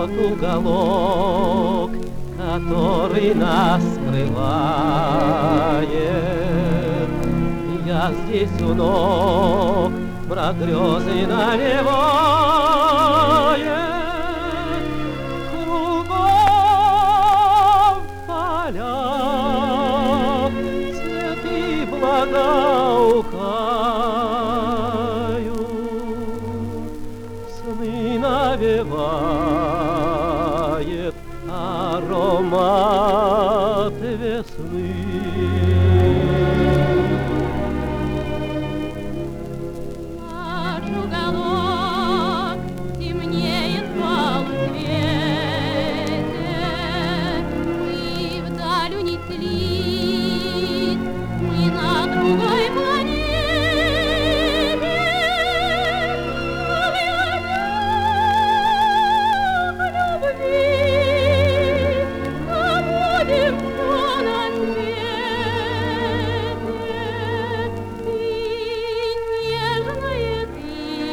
тот уголок, который нас скрывает. Я здесь у ног про грезы навевает. Кругом поля, цветы благоухают, сны навевает аромат весны. Наш уголок темнеет в полусвете, мы вдаль унеслись, мы на другой планете. В огнях любви забудем все на свете, и нежное ты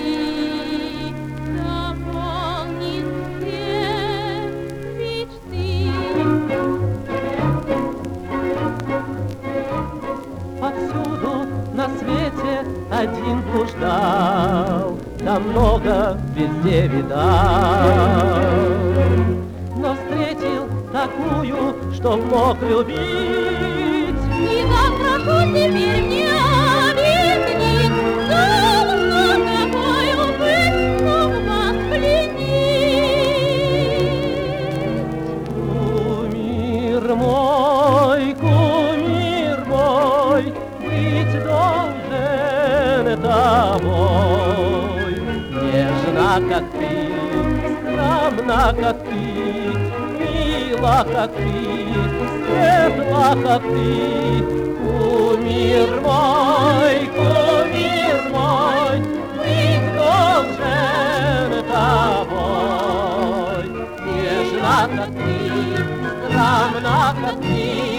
наполнит все мечты. Повсюду на свете один блуждал, да много везде видал, но встретил такую, что мог любить. И как прошу теперь мне объяснить, должна какою быть, чтоб вас пленить. Кумир мой, быть должен тобой. Нежна, как ты, скромна, как ты, мила, как ты, светла, как ты. Кумир мой, быть должен тобой. Нежна, как ты, скромна, как ты,